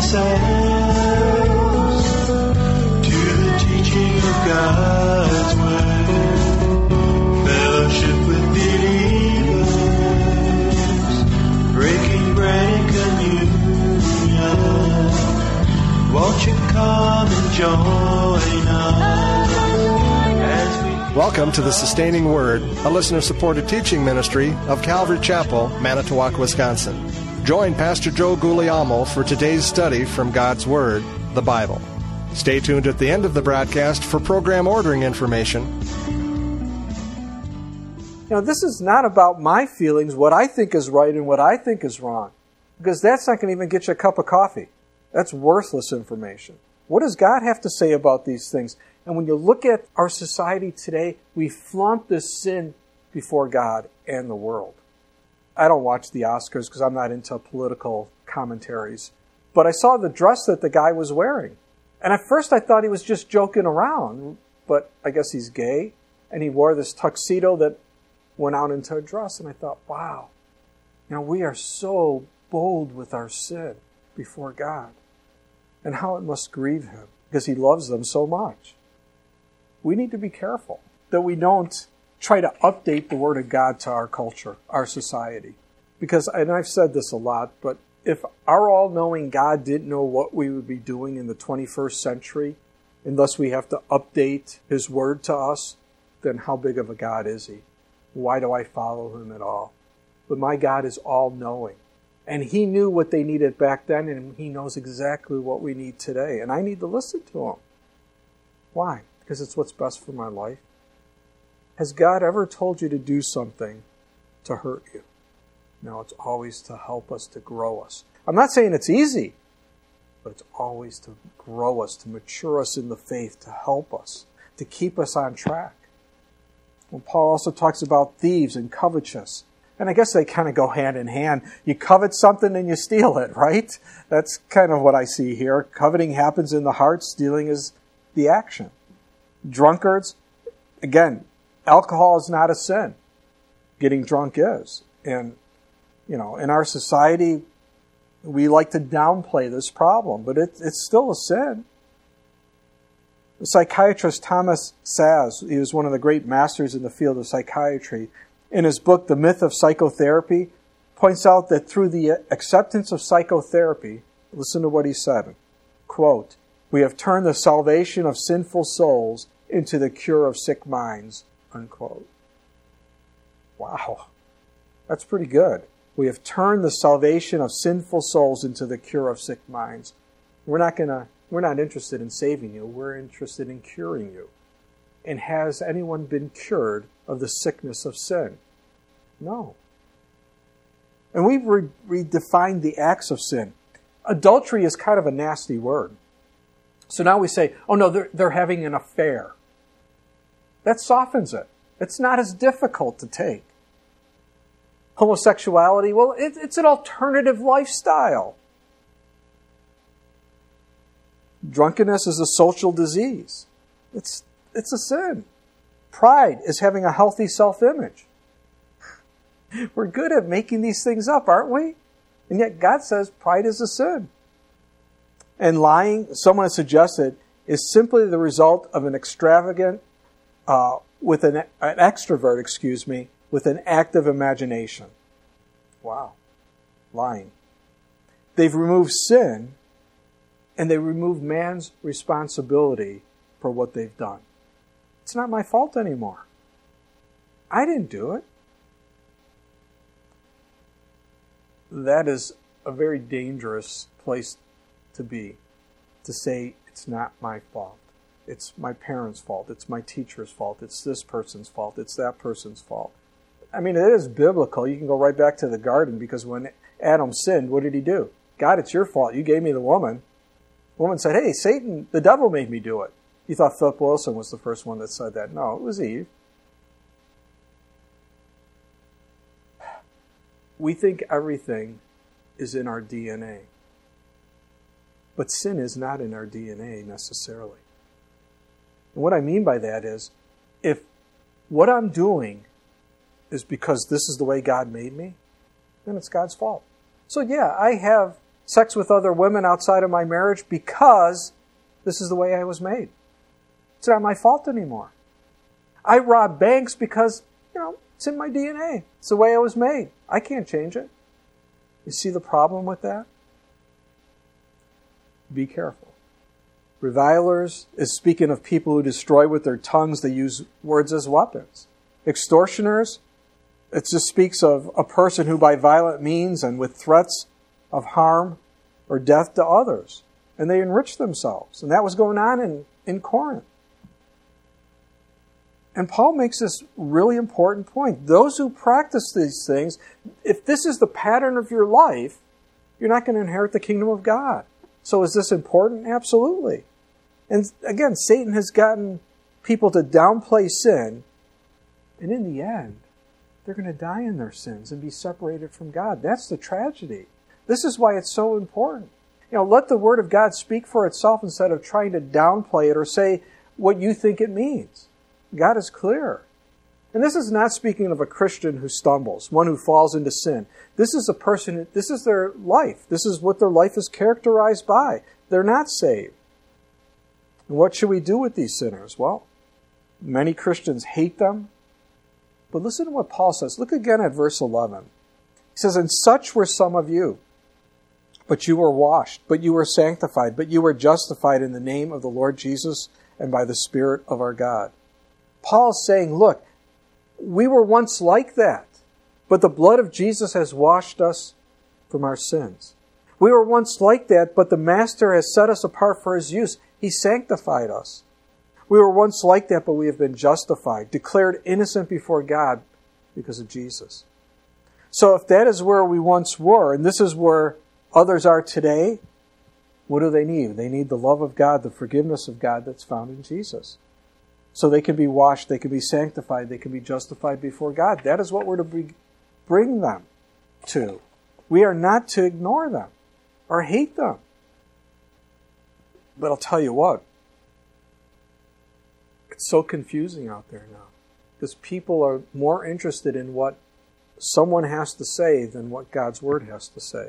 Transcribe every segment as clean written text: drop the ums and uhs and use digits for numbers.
ourselves to the teaching of God's Word. Fellowship with believers, breaking bread and communion. Won't you come and join us as we... Welcome to the Sustaining Word, a listener-supported teaching ministry of Calvary Chapel, Manitowoc, Wisconsin. Join Pastor Joe Guglielmo for today's study from God's Word, the Bible. Stay tuned at the end of the broadcast for program ordering information. You know, this is not about my feelings, what I think is right and what I think is wrong, because that's not going to even get you a cup of coffee. That's worthless information. What does God have to say about these things? And when you look at our society today, we flaunt this sin before God and the world. I don't watch the Oscars because I'm not into political commentaries. But I saw the dress that the guy was wearing. And at first I thought he was just joking around. But I guess he's gay. And he wore this tuxedo that went out into a dress. And I thought, wow, you know, we are so bold with our sin before God. And how it must grieve Him because He loves them so much. We need to be careful that we don't try to update the Word of God to our culture, our society. Because, and I've said this a lot, but if our all-knowing God didn't know what we would be doing in the 21st century, unless we have to update His Word to us, then how big of a God is He? Why do I follow Him at all? But my God is all-knowing. And He knew what they needed back then, and He knows exactly what we need today. And I need to listen to Him. Why? Because it's what's best for my life. Has God ever told you to do something to hurt you? No, it's always to help us, to grow us. I'm not saying it's easy, but it's always to grow us, to mature us in the faith, to help us, to keep us on track. Well, Paul also talks about thieves and covetous. And I guess they kind of go hand in hand. You covet something and you steal it, right? That's kind of what I see here. Coveting happens in the heart. Stealing is the action. Drunkards, again, alcohol is not a sin. Getting drunk is. And, you know, in our society, we like to downplay this problem, but it's still a sin. The psychiatrist Thomas Szasz, he was one of the great masters in the field of psychiatry, in his book, The Myth of Psychotherapy, points out that through the acceptance of psychotherapy, listen to what he said, quote, "We have turned the salvation of sinful souls into the cure of sick minds," unquote. Wow, that's pretty good. We have turned the salvation of sinful souls into the cure of sick minds. We're not interested in saving you. We're interested in curing you. And has anyone been cured of the sickness of sin? No. And we've redefined the acts of sin. Adultery is kind of a nasty word. So now we say, oh no, they're having an affair. That softens it. It's not as difficult to take. Homosexuality, well, it's an alternative lifestyle. Drunkenness is a social disease. It's a sin. Pride is having a healthy self-image. We're good at making these things up, aren't we? And yet God says pride is a sin. And lying, someone has suggested, is simply the result of an extravagant, with an extrovert, with an active imagination. Wow. Lying. They've removed sin, and they removed man's responsibility for what they've done. It's not my fault anymore. I didn't do it. That is a very dangerous place to be, to say it's not my fault. It's my parents' fault. It's my teacher's fault. It's this person's fault. It's that person's fault. I mean, it is biblical. You can go right back to the garden, because when Adam sinned, what did he do? God, it's your fault. You gave me the woman. The woman said, hey, Satan, the devil made me do it. You thought Philip Wilson was the first one that said that. No, it was Eve. We think everything is in our DNA. But sin is not in our DNA necessarily. And what I mean by that is, if what I'm doing is because this is the way God made me, then it's God's fault. So yeah, I have sex with other women outside of my marriage because this is the way I was made. It's not my fault anymore. I rob banks because, it's in my DNA. It's the way I was made. I can't change it. You see the problem with that? Be careful. Revilers is speaking of people who destroy with their tongues. They use words as weapons. Extortioners, it just speaks of a person who by violent means and with threats of harm or death to others. And they enrich themselves. And that was going on in Corinth. And Paul makes this really important point. Those who practice these things, if this is the pattern of your life, you're not going to inherit the kingdom of God. So is this important? Absolutely. And again, Satan has gotten people to downplay sin, and in the end, they're going to die in their sins and be separated from God. That's the tragedy. This is why it's so important. Let the Word of God speak for itself instead of trying to downplay it or say what you think it means. God is clear. And this is not speaking of a Christian who stumbles, one who falls into sin. This is a person, this is their life. This is what their life is characterized by. They're not saved. And what should we do with these sinners? Well, many Christians hate them. But listen to what Paul says. Look again at verse 11. He says, "And such were some of you. But you were washed, but you were sanctified, but you were justified in the name of the Lord Jesus and by the Spirit of our God." Paul's saying, look, we were once like that, but the blood of Jesus has washed us from our sins. We were once like that, but the Master has set us apart for His use. He sanctified us. We were once like that, but we have been justified, declared innocent before God because of Jesus. So if that is where we once were, and this is where others are today, what do they need? They need the love of God, the forgiveness of God that's found in Jesus. So they can be washed, they can be sanctified, they can be justified before God. That is what we're to bring them to. We are not to ignore them or hate them. But I'll tell you what, it's so confusing out there now. Because people are more interested in what someone has to say than what God's Word has to say.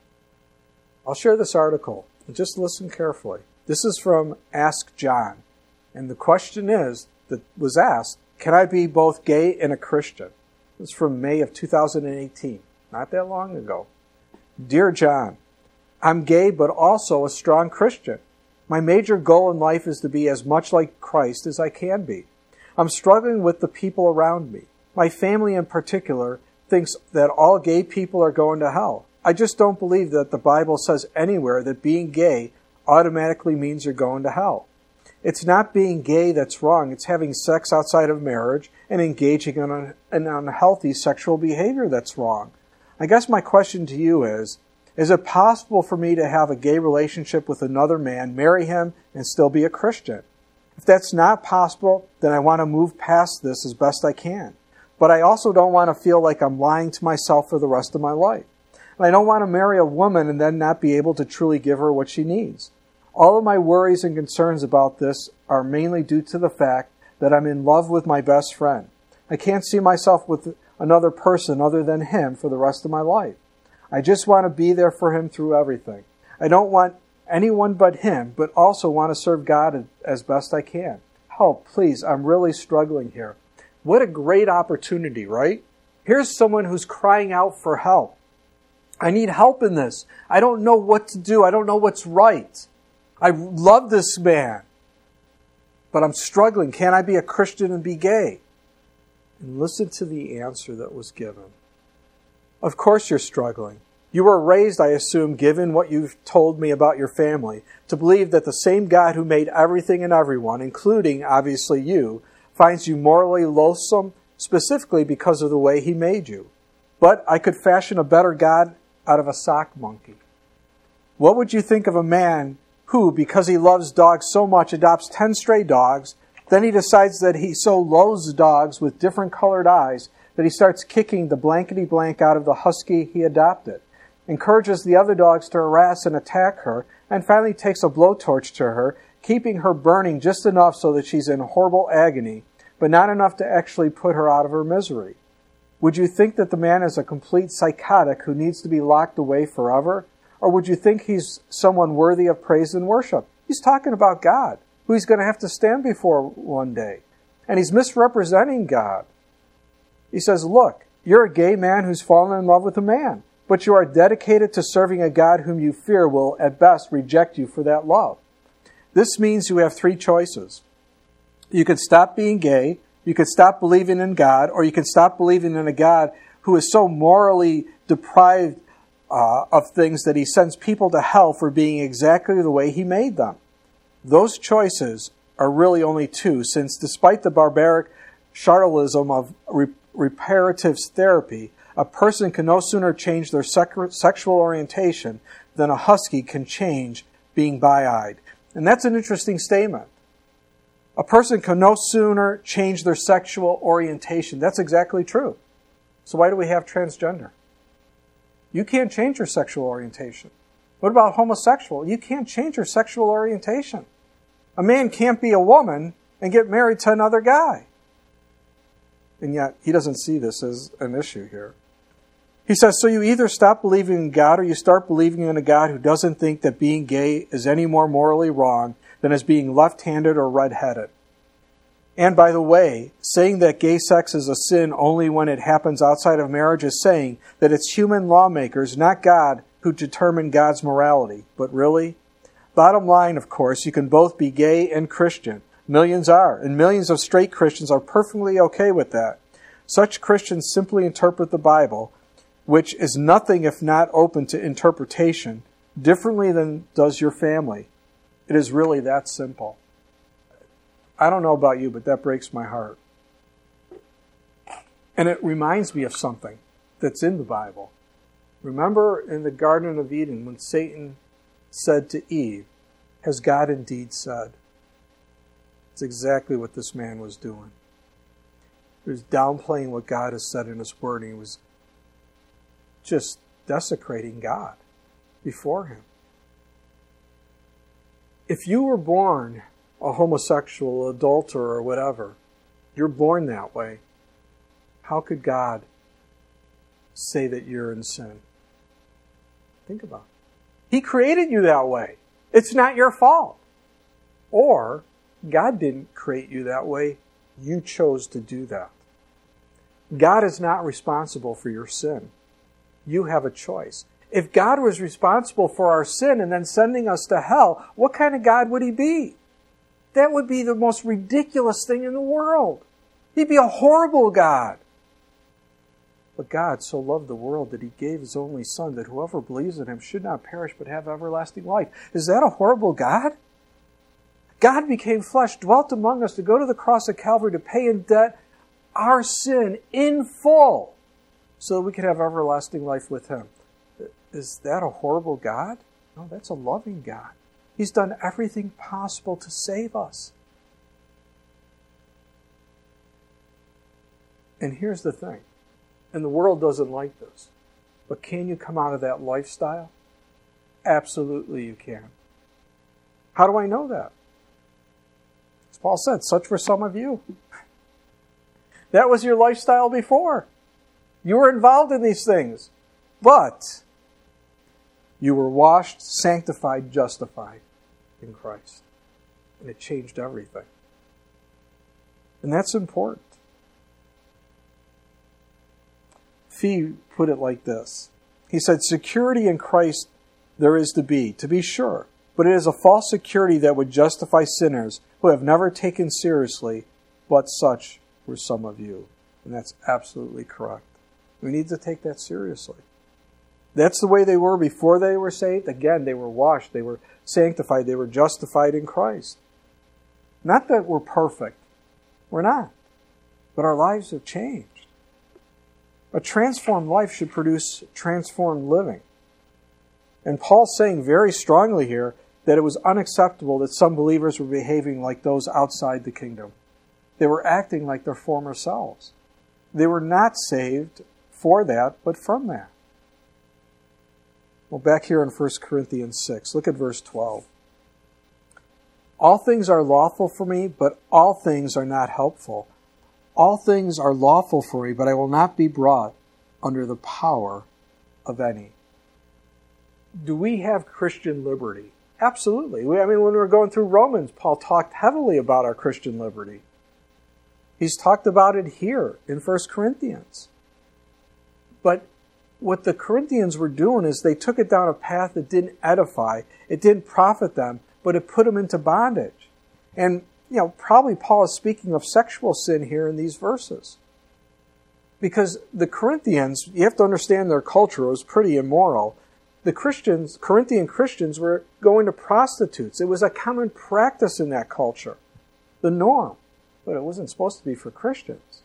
I'll share this article. Just listen carefully. This is from Ask John. And the question that was asked, can I be both gay and a Christian? It's from May of 2018, not that long ago. Dear John, I'm gay but also a strong Christian. My major goal in life is to be as much like Christ as I can be. I'm struggling with the people around me. My family in particular thinks that all gay people are going to hell. I just don't believe that the Bible says anywhere that being gay automatically means you're going to hell. It's not being gay that's wrong. It's having sex outside of marriage and engaging in an unhealthy sexual behavior that's wrong. I guess my question to you is it possible for me to have a gay relationship with another man, marry him, and still be a Christian? If that's not possible, then I want to move past this as best I can. But I also don't want to feel like I'm lying to myself for the rest of my life. And I don't want to marry a woman and then not be able to truly give her what she needs. All of my worries and concerns about this are mainly due to the fact that I'm in love with my best friend. I can't see myself with another person other than him for the rest of my life. I just want to be there for him through everything. I don't want anyone but him, but also want to serve God as best I can. Help, please, I'm really struggling here. What a great opportunity, right? Here's someone who's crying out for help. I need help in this. I don't know what to do. I don't know what's right. I love this man, but I'm struggling. Can I be a Christian and be gay? And listen to the answer that was given. Of course you're struggling. You were raised, I assume, given what you've told me about your family, to believe that the same God who made everything and everyone, including, obviously, you, finds you morally loathsome, specifically because of the way He made you. But I could fashion a better God out of a sock monkey. What would you think of a man who, because he loves dogs so much, adopts 10 stray dogs, then he decides that he so loathes dogs with different colored eyes that he starts kicking the blankety-blank out of the husky he adopted, encourages the other dogs to harass and attack her, and finally takes a blowtorch to her, keeping her burning just enough so that she's in horrible agony, but not enough to actually put her out of her misery? Would you think that the man is a complete psychotic who needs to be locked away forever? Or would you think he's someone worthy of praise and worship? He's talking about God, who he's going to have to stand before one day. And he's misrepresenting God. He says, look, you're a gay man who's fallen in love with a man, but you are dedicated to serving a God whom you fear will, at best, reject you for that love. This means you have three choices. You could stop being gay, you could stop believing in God, or you could stop believing in a God who is so morally deprived of things that he sends people to hell for being exactly the way he made them. Those choices are really only two, since despite the barbaric charlatanism of reparative therapy, a person can no sooner change their sexual orientation than a husky can change being bi-eyed. And that's an interesting statement. A person can no sooner change their sexual orientation. That's exactly true. So why do we have transgender? You can't change your sexual orientation. What about homosexual? You can't change your sexual orientation. A man can't be a woman and get married to another guy. And yet, he doesn't see this as an issue here. He says, so you either stop believing in God or you start believing in a God who doesn't think that being gay is any more morally wrong than as being left-handed or red-headed. And by the way, saying that gay sex is a sin only when it happens outside of marriage is saying that it's human lawmakers, not God, who determine God's morality. But really? Bottom line, of course, you can both be gay and Christian. Millions are, and millions of straight Christians are perfectly okay with that. Such Christians simply interpret the Bible, which is nothing if not open to interpretation, differently than does your family. It is really that simple. I don't know about you, but that breaks my heart. And it reminds me of something that's in the Bible. Remember in the Garden of Eden when Satan said to Eve, has God indeed said? It's exactly what this man was doing. He was downplaying what God has said in His Word, and he was just desecrating God before him. If you were born a homosexual, adulterer, or whatever, you're born that way, how could God say that you're in sin? Think about it. He created you that way. It's not your fault. Or, God didn't create you that way. You chose to do that. God is not responsible for your sin. You have a choice. If God was responsible for our sin and then sending us to hell, what kind of God would He be? That would be the most ridiculous thing in the world. He'd be a horrible God. But God so loved the world that He gave His only Son, that whoever believes in Him should not perish but have everlasting life. Is that a horrible God? God became flesh, dwelt among us to go to the cross of Calvary to pay in debt our sin in full so that we could have everlasting life with Him. Is that a horrible God? No, that's a loving God. He's done everything possible to save us. And here's the thing. And the world doesn't like this. But can you come out of that lifestyle? Absolutely you can. How do I know that? As Paul said, such were some of you. That was your lifestyle before. You were involved in these things. But you were washed, sanctified, justified in Christ. And it changed everything. And that's important. Fee put it like this. He said, security in Christ there is to be sure. But it is a false security that would justify sinners who have never taken seriously, but such were some of you. And that's absolutely correct. We need to take that seriously. That's the way they were before they were saved. Again, they were washed, they were sanctified, they were justified in Christ. Not that we're perfect. We're not. But our lives have changed. A transformed life should produce transformed living. And Paul's saying very strongly here that it was unacceptable that some believers were behaving like those outside the kingdom. They were acting like their former selves. They were not saved for that, but from that. Well, back here in 1 Corinthians 6, look at verse 12. All things are lawful for me, but all things are not helpful. All things are lawful for me, but I will not be brought under the power of any. do we have Christian liberty? Absolutely. When we were going through Romans, Paul talked heavily about our Christian liberty. He's talked about it here in 1 Corinthians. But what the Corinthians were doing is they took it down a path that didn't edify, it didn't profit them, but it put them into bondage. And, probably Paul is speaking of sexual sin here in these verses. Because the Corinthians, you have to understand their culture was pretty immoral. The Corinthian Christians were going to prostitutes. It was a common practice in that culture, the norm. But it wasn't supposed to be for Christians.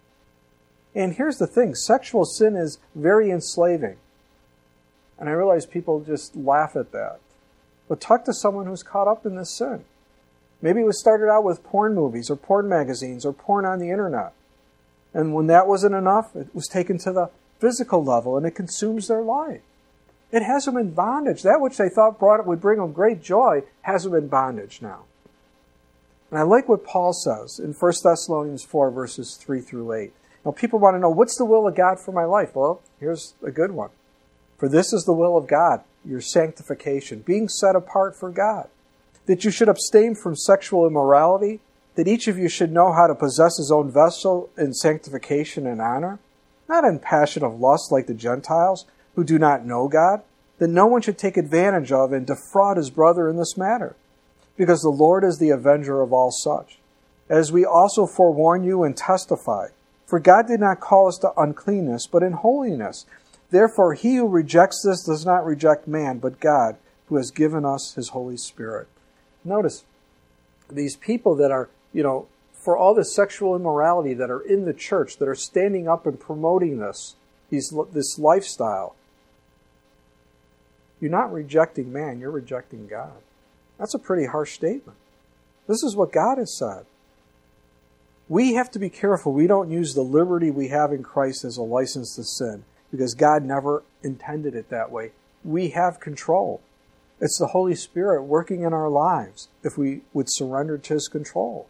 And here's the thing, sexual sin is very enslaving. And I realize people just laugh at that. But talk to someone who's caught up in this sin. Maybe it was started out with porn movies or porn magazines or porn on the internet. And when that wasn't enough, it was taken to the physical level and it consumes their life. It has them in bondage. That which they thought would bring them great joy has them in bondage now. And I like what Paul says in 1 Thessalonians 4, verses 3 through 8. Now, people want to know, what's the will of God for my life? Well, here's a good one. For this is the will of God, your sanctification, being set apart for God, that you should abstain from sexual immorality, that each of you should know how to possess his own vessel in sanctification and honor, not in passion of lust like the Gentiles, who do not know God, that no one should take advantage of and defraud his brother in this matter, because the Lord is the avenger of all such. As we also forewarn you and testify, for God did not call us to uncleanness, but in holiness. Therefore, he who rejects this does not reject man, but God, who has given us his Holy Spirit. Notice, these people that are, for all this sexual immorality that are in the church, that are standing up and promoting this lifestyle, you're not rejecting man, you're rejecting God. That's a pretty harsh statement. This is what God has said. We have to be careful we don't use the liberty we have in Christ as a license to sin, because God never intended it that way. We have control. It's the Holy Spirit working in our lives if we would surrender to his control.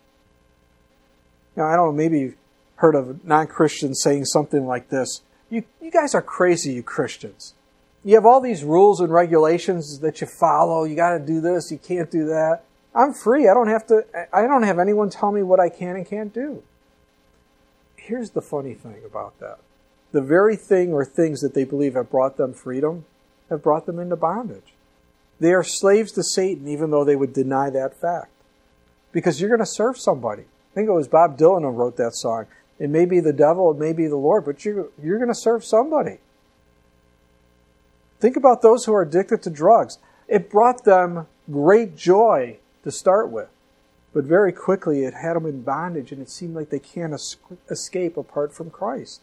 I don't know, maybe you've heard of non-Christians saying something like this. You guys are crazy, you Christians. You have all these rules and regulations that you follow. You got to do this, you can't do that. I'm free. I don't have anyone tell me what I can and can't do. Here's the funny thing about that. The very thing or things that they believe have brought them freedom have brought them into bondage. They are slaves to Satan, even though they would deny that fact. Because you're going to serve somebody. I think it was Bob Dylan who wrote that song. It may be the devil, it may be the Lord, but you're going to serve somebody. Think about those who are addicted to drugs. It brought them great joy to start with. But very quickly it had them in bondage, and it seemed like they can't escape apart from Christ.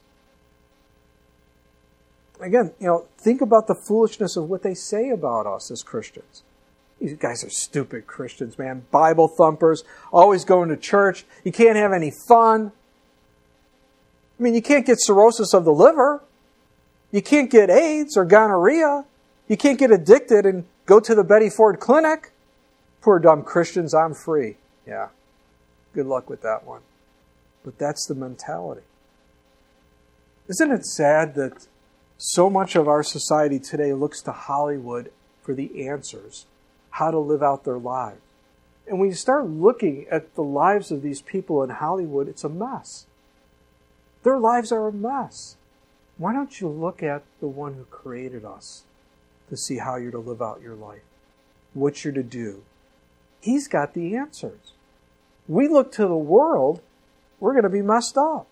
Again, think about the foolishness of what they say about us as Christians. You guys are stupid Christians, man. Bible thumpers, always going to church. You can't have any fun. You can't get cirrhosis of the liver. You can't get AIDS or gonorrhea. You can't get addicted and go to the Betty Ford Clinic. Poor dumb Christians, I'm free. Yeah, good luck with that one. But that's the mentality. Isn't it sad that so much of our society today looks to Hollywood for the answers, how to live out their lives? And when you start looking at the lives of these people in Hollywood, it's a mess. Their lives are a mess. Why don't you look at the one who created us to see how you're to live out your life, what you're to do? He's got the answers. We look to the world, we're going to be messed up.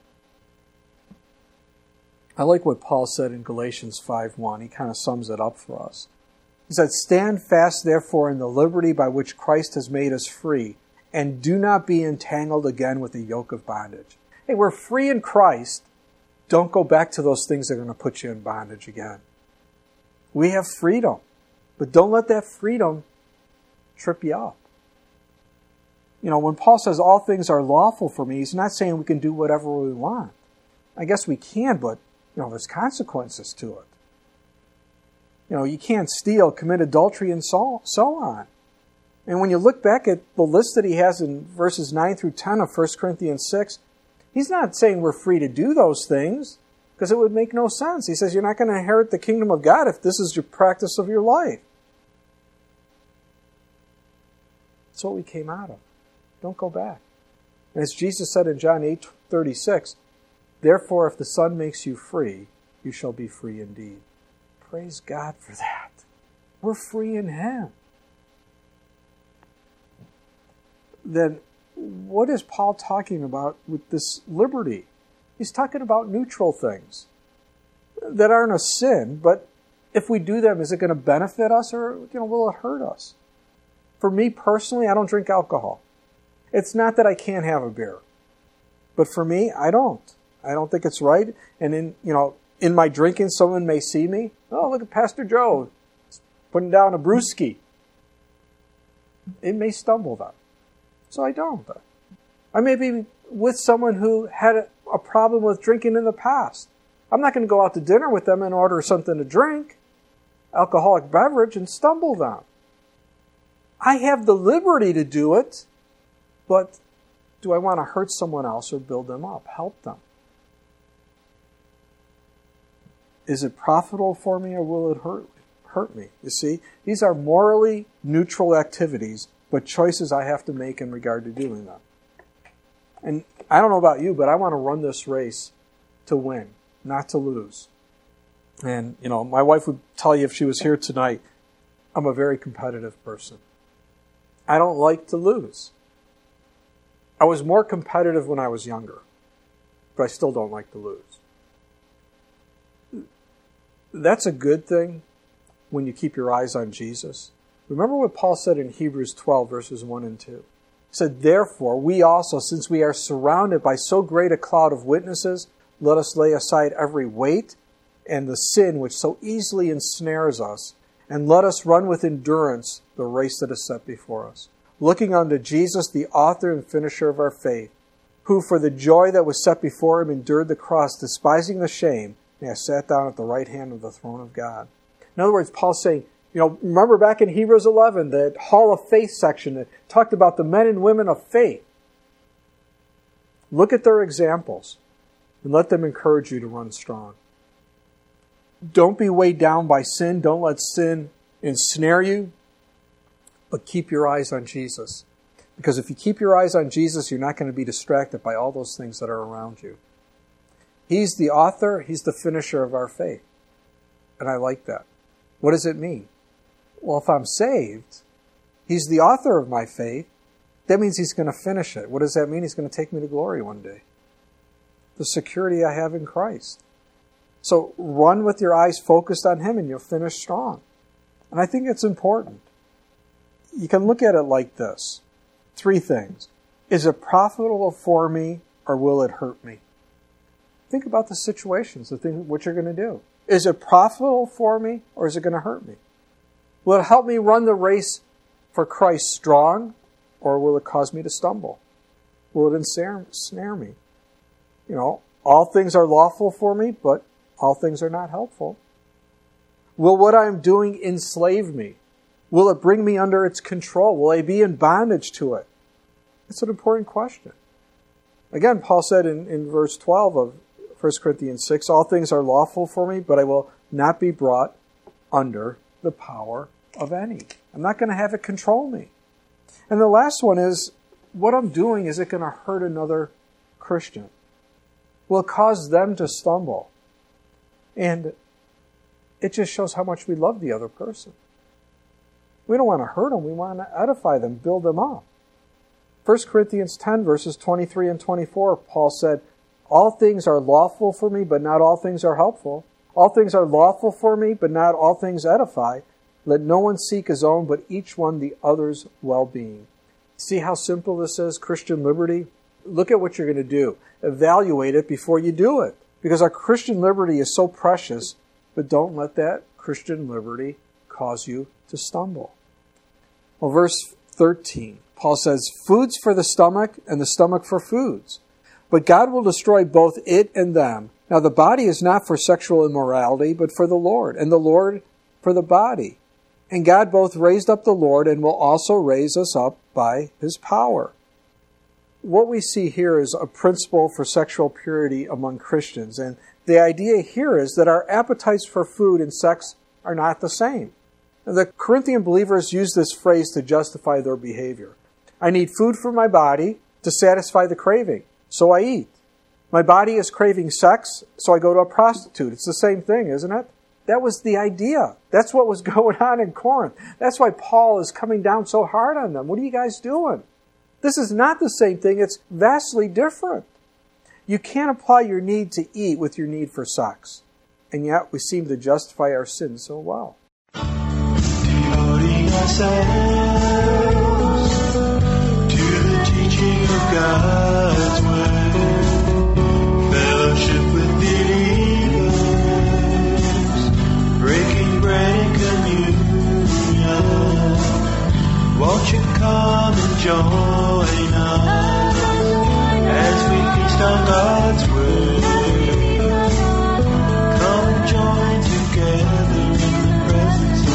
I like what Paul said in Galatians 5:1. He kind of sums it up for us. He said, "Stand fast, therefore, in the liberty by which Christ has made us free, and do not be entangled again with the yoke of bondage." Hey, we're free in Christ. Don't go back to those things that are going to put you in bondage again. We have freedom, but don't let that freedom trip you up. When Paul says all things are lawful for me, he's not saying we can do whatever we want. I guess we can, but there's consequences to it. You can't steal, commit adultery, and so on. And when you look back at the list that he has in verses 9 through 10 of 1 Corinthians 6, he's not saying we're free to do those things. because it would make no sense. He says you're not going to inherit the kingdom of God if this is your practice of your life. That's what we came out of. Don't go back. And as Jesus said in John 8:36, therefore if the Son makes you free, you shall be free indeed. Praise God for that. We're free in Him. Then what is Paul talking about with this liberty? He's talking about neutral things that aren't a sin, but if we do them, is it going to benefit us or will it hurt us? For me personally, I don't drink alcohol. It's not that I can't have a beer, but for me, I don't. I don't think it's right. And in my drinking, someone may see me. Oh, look at Pastor Joe putting down a brewski. It may stumble them. So I don't. I may be with someone who had a problem with drinking in the past. I'm not going to go out to dinner with them and order something to drink, alcoholic beverage, and stumble them. I have the liberty to do it, but do I want to hurt someone else or build them up, help them? Is it profitable for me or will it hurt me? You see, these are morally neutral activities, but choices I have to make in regard to doing them. And I don't know about you, but I want to run this race to win, not to lose. And, my wife would tell you if she was here tonight, I'm a very competitive person. I don't like to lose. I was more competitive when I was younger, but I still don't like to lose. That's a good thing when you keep your eyes on Jesus. Remember what Paul said in Hebrews 12, verses 1 and 2. He said, therefore, we also, since we are surrounded by so great a cloud of witnesses, let us lay aside every weight and the sin which so easily ensnares us, and let us run with endurance the race that is set before us, looking unto Jesus, the author and finisher of our faith, who for the joy that was set before him endured the cross, despising the shame, and has sat down at the right hand of the throne of God. In other words, Paul's saying, remember back in Hebrews 11, the Hall of Faith section that talked about the men and women of faith. Look at their examples and let them encourage you to run strong. Don't be weighed down by sin. Don't let sin ensnare you, but keep your eyes on Jesus. Because if you keep your eyes on Jesus, you're not going to be distracted by all those things that are around you. He's the author, He's the finisher of our faith. And I like that. What does it mean? Well, if I'm saved, He's the author of my faith. That means He's going to finish it. What does that mean? He's going to take me to glory one day. The security I have in Christ. So run with your eyes focused on Him and you'll finish strong. And I think it's important. You can look at it like this. 3 things. Is it profitable for me or will it hurt me? Think about the situations, the thing what you're going to do. Is it profitable for me or is it going to hurt me? Will it help me run the race for Christ strong or will it cause me to stumble? Will it ensnare me? All things are lawful for me, but all things are not helpful. Will what I'm doing enslave me? Will it bring me under its control? Will I be in bondage to it? That's an important question. Again, Paul said in verse 12 of 1 Corinthians 6, all things are lawful for me, but I will not be brought under the power of any. I'm not going to have it control me. And the last one is, what I'm doing, is it going to hurt another Christian? Will it cause them to stumble? And it just shows how much we love the other person. We don't want to hurt them. We want to edify them, build them up. 1 Corinthians 10, verses 23 and 24, Paul said, all things are lawful for me, but not all things are helpful. All things are lawful for me, but not all things edify. Let no one seek his own, but each one the other's well-being. See how simple this is, Christian liberty? Look at what you're going to do. Evaluate it before you do it. Because our Christian liberty is so precious, but don't let that Christian liberty cause you to stumble. Well, verse 13, Paul says, foods for the stomach and the stomach for foods. But God will destroy both it and them. Now the body is not for sexual immorality, but for the Lord, and the Lord for the body. And God both raised up the Lord and will also raise us up by His power. What we see here is a principle for sexual purity among Christians. And The idea here is that our appetites for food and sex are not the same. The Corinthian believers use this phrase to justify their behavior. I need food for my body to satisfy the craving, so I eat. My body is craving sex, so I go to a prostitute. It's the same thing, isn't it? That was the idea. That's what was going on in Corinth. That's why Paul is coming down so hard on them. What are you guys doing? This is not the same thing. It's vastly different. You can't apply your need to eat with your need for sex. And yet we seem to justify our sins so well. Devoting ourselves to the teaching of God's word, fellowship with believers, breaking bread and communion. Won't you come and join us as we feast on God's word? Come and join together in the presence of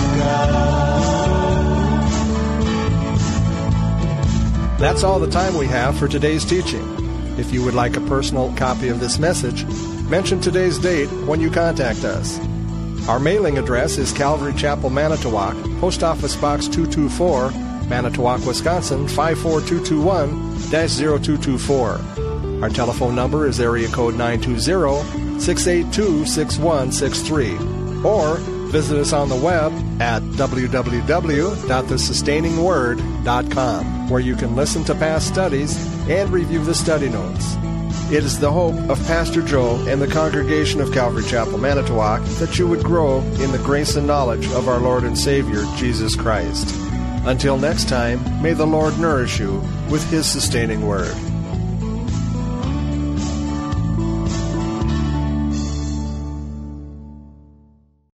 God. That's all the time we have for today's teaching. If you would like a personal copy of this message, mention today's date when you contact us. Our mailing address is Calvary Chapel, Manitowoc, Post Office Box 224, Manitowoc, Wisconsin 54221-0224. Our telephone number is area code 920-682-6163. Or visit us on the web at www.thesustainingsword.com, where you can listen to past studies and review the study notes. It is the hope of Pastor Joe and the congregation of Calvary Chapel, Manitowoc, that you would grow in the grace and knowledge of our Lord and Savior, Jesus Christ. Until next time, may the Lord nourish you with His sustaining word.